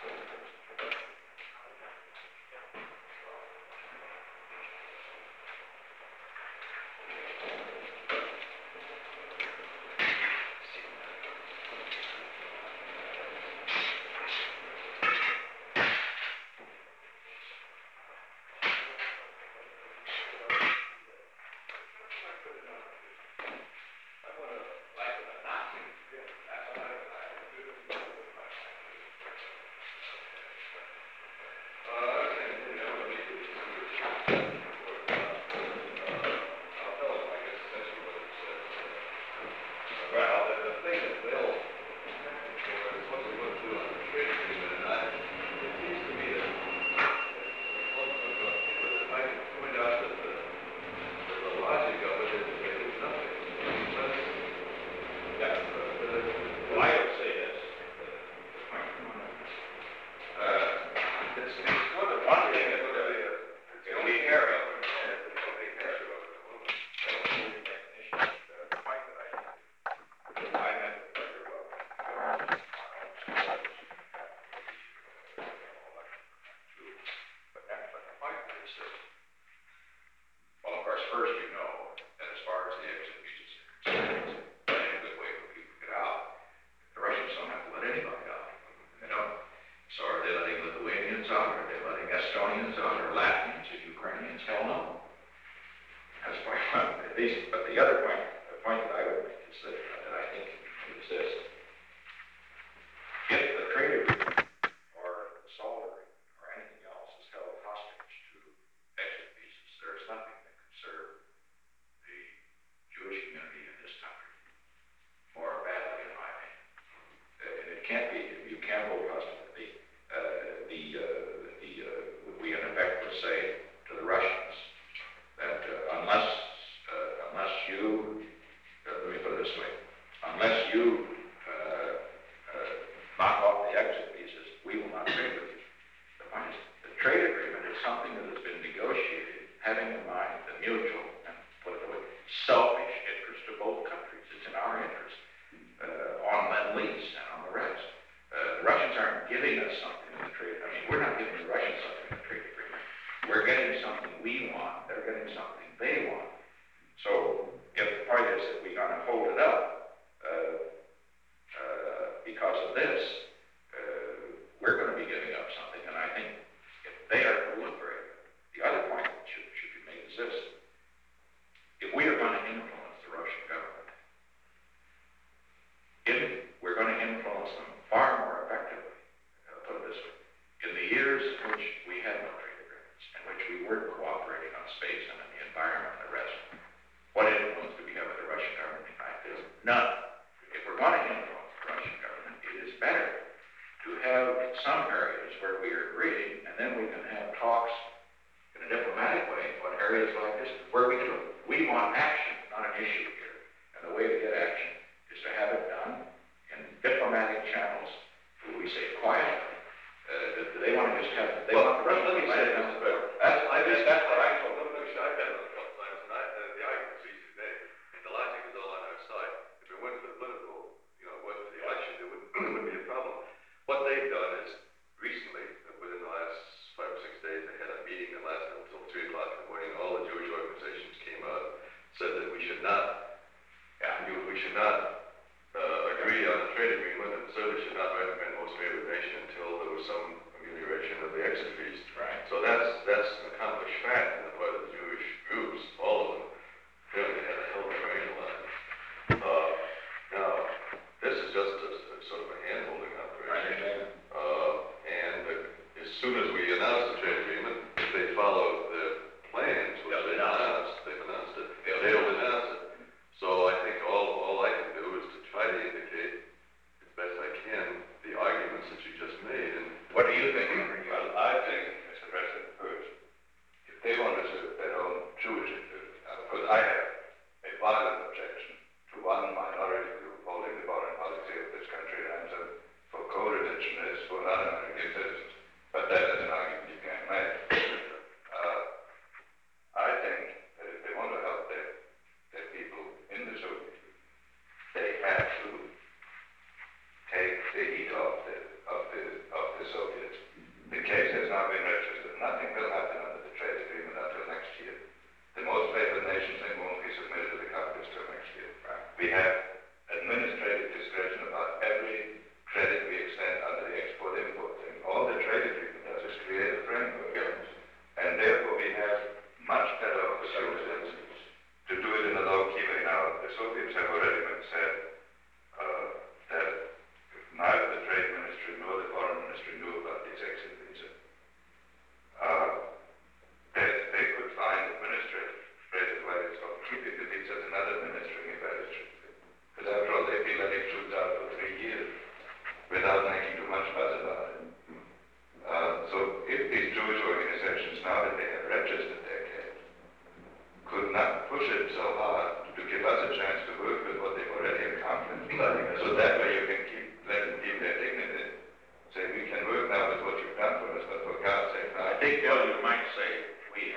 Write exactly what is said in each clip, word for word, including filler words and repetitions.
But that is an argument you can't make. Uh,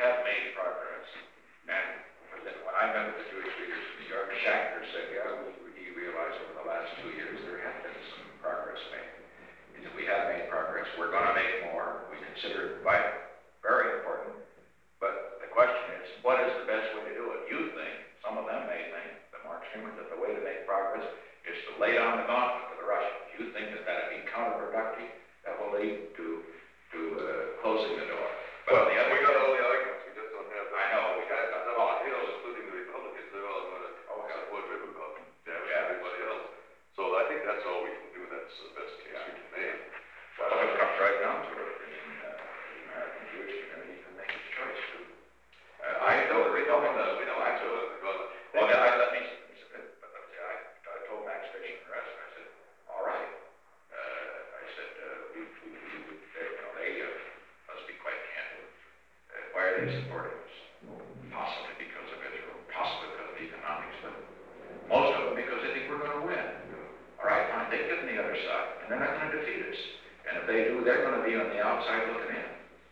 have made progress. And when I met with the Jewish leaders in New York, Schachter said, yeah, we, he realized over the last two years there had been some progress made. He said, we have made progress. We're going to make more. We consider it vital, very important. But the question is, what is the best way to do it? You think, some of them may think, the more extreme, that the way to make progress is to lay down the gauntlet to the Russians. You think that that would be counterproductive, that will lead to, to uh, closing the door. But well, the other we got all the arguments, we just don't have that. I know, we got that. that. All, you know, including the Republicans, they're all going to oh, support Ribbentrop, damn yeah. everybody else. So I think that's all we can do. That's the best case yeah. we can make. Well, it comes right down to it. I mean, uh, the American Jewish community can make its choice too. Uh, I know the Republicans. We know I told them. Well, then I let me. But I, I told Max Fish and the rest. I said, all right. Uh, I said, uh, we, we, we, they, you know, they uh, must be quite candid. Uh, why are they supporting us? Possibly because of Israel, possibly because of economics, but most of them because they think we're going to win. All right, fine. They get on the other side, and they're not going to defeat us. And if they do, they're going to be on the outside looking in.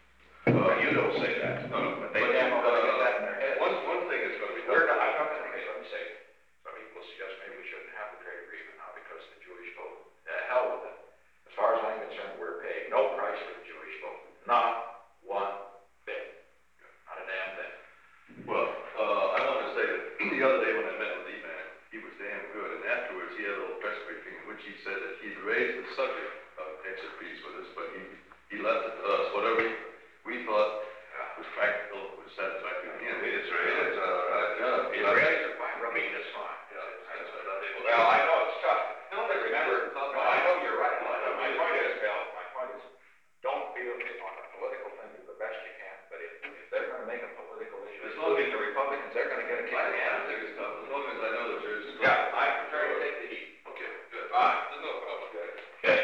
Uh, you don't say that. No, but they damn well uh, get that in their head. One, one thing is going to be We're not, I'm not going to okay, let me say, some people suggest maybe we shouldn't have the trade agreement now because the Jewish vote. Uh, hell with it. As far as I'm concerned, we're paying no price for the Jewish vote. Not one bit. Not a damn thing. Well, uh, I want to say that the other day when I met with E-Man, he was damn good. And afterwards, he had a little press briefing in which he said that he'd raised the subject of exit fees with us, but he, he left it to us. Whatever he, we thought was practical, was satisfactory to him. It is right. It is all right. Yeah. It really is fine. I mean, it's fine. Yeah, that's what I did. Well, I know it's tough. Don't they remember? No, I know you're right. My point is, Bill, my point is, don't feel it on a political thing. Do the best you can. But if, if they're going to make a political issue, including the Republicans, they're going to get a kick in the ass. As long as I know that there's... Yeah, I'm prepared to take the heat. Okay, good. Fine. There's no problem. Good. Okay.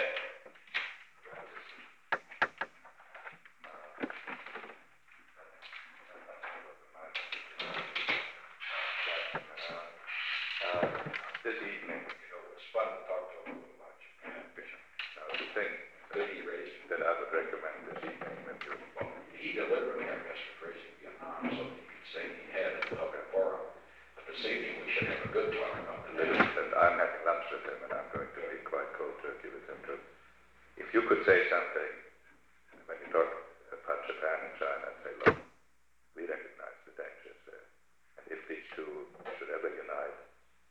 This evening, you know, it was fun to talk to him about Japan. Now, the thing that he raised that I would recommend this evening, if you're well, he deliberately, I guess, for praising Vietnam, so he could say he had in the public forum. But this evening, we should have a good talk about the this, and I'm having lunch with him, and I'm going to be quite cold turkey with him too. If you could say something when you talk about Japan and China, and say, look, we recognize the dangers there, and if these two should ever unite,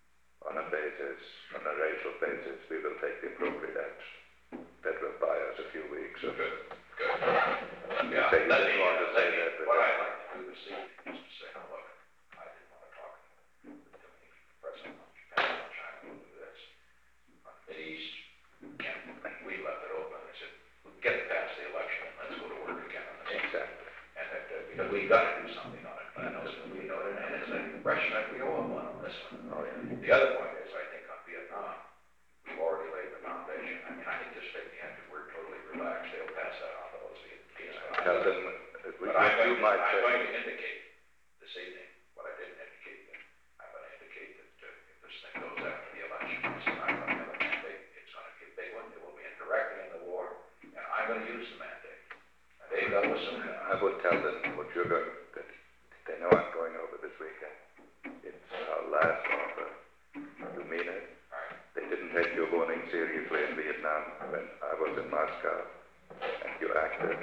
on a basis, on a racial basis, we will take the appropriate action. That will buy us a few weeks. Of good, good. You Yeah, say you let didn't me, want to say let me, that, but what I'd like to do this evening is to say, now look, I didn't want to talk to the president of Japan or China will do this. On the East, can't, we left it open. I said, get past the election and let's go to work again on this. exactly. And that, uh, because we've got to do something on it, but I know that we know it, and it's an impression that we owe them one on this one. Oh, yeah. The other point is, I think on Vietnam, we've already laid the foundation. I mean, I think this thing, the end, we're totally relaxed. They'll pass that on to those Vietnamese. Tell them, uh, we, But I'm you going, to, might I'm say, going to indicate this evening what I didn't indicate yet. I'm going to indicate that uh, if this thing goes after the election, it's not going to have a mandate. It's going to be a big one. It will be indirectly in the war, and I'm going to use the mandate. And they've got to assume that. I would tell them what you're going, that they know I'm going over this weekend. It's our last offer. You mean it? Right. They didn't take your warning seriously in Vietnam when I was in Moscow, and you acted,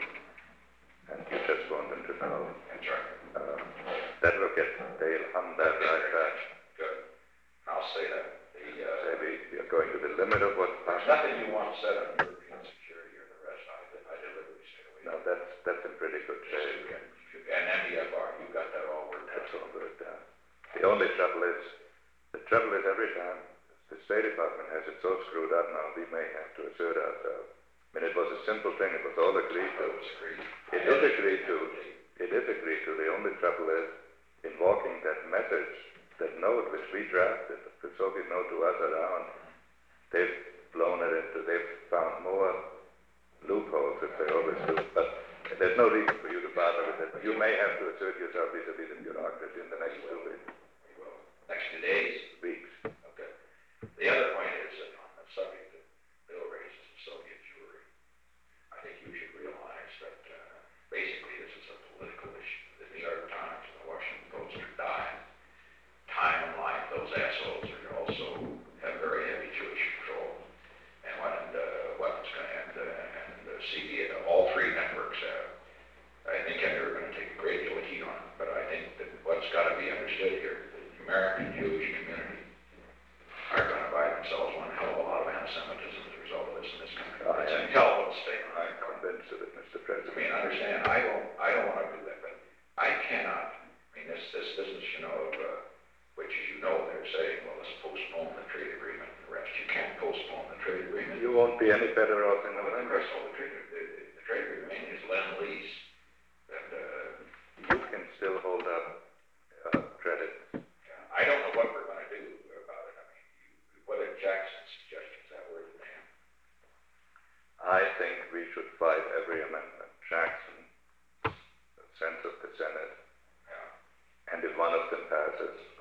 and you just want them to know. That's right. Uh, that will get, they'll hum that right back. Good. I'll say that. The, uh, Say we, we are going to the limit of what's there's possible. nothing you want said on European security or the rest. I, I deliberately say away. No, that's, that's in pretty good shape. And M E F R, you got that all worked out. That's all worked out. The only trouble is, the trouble is every time the State Department has it so screwed up now, we may have to assert ourselves. I mean, it was a simple thing, it was all agreed to. It was agreed. It is agreed to. It is agreed to. The only trouble is invoking that message, that note which we drafted, the Soviet note to us around, they've blown it into, they've found more loopholes, as they always do. But there's no reason for you to bother with it. You may have to assert yourself vis-a-vis the bureaucracy in the next two weeks. Next two days. Weeks. Okay. The other point is that on the subject that Bill raises, the Soviet Jewry, I think you should realize that uh, basically this is a political issue. These are what's gotta be understood here, the American Jewish community are gonna buy themselves one hell of a lot of anti-Semitism as a result of this in this country. I It's a am- hell of a statement. I'm convinced of it, Mister I President. mean, understand, I don't, I don't wanna do that, but I cannot, I mean, this, this business, you know, of, uh, which, as you know, they're saying, well, let's postpone the trade agreement and the rest. You can't postpone the trade agreement. You won't be any better off in Well, of November. course, all the trade, the, the, the trade agreement is lend-lease, and, uh, You can still hold up uh, credit. I don't know what we're gonna do about it. I mean, you, what are Jackson's suggestions that were to him? I think we should fight every amendment. Jackson, the sense of the Senate, Yeah. and if one of them passes,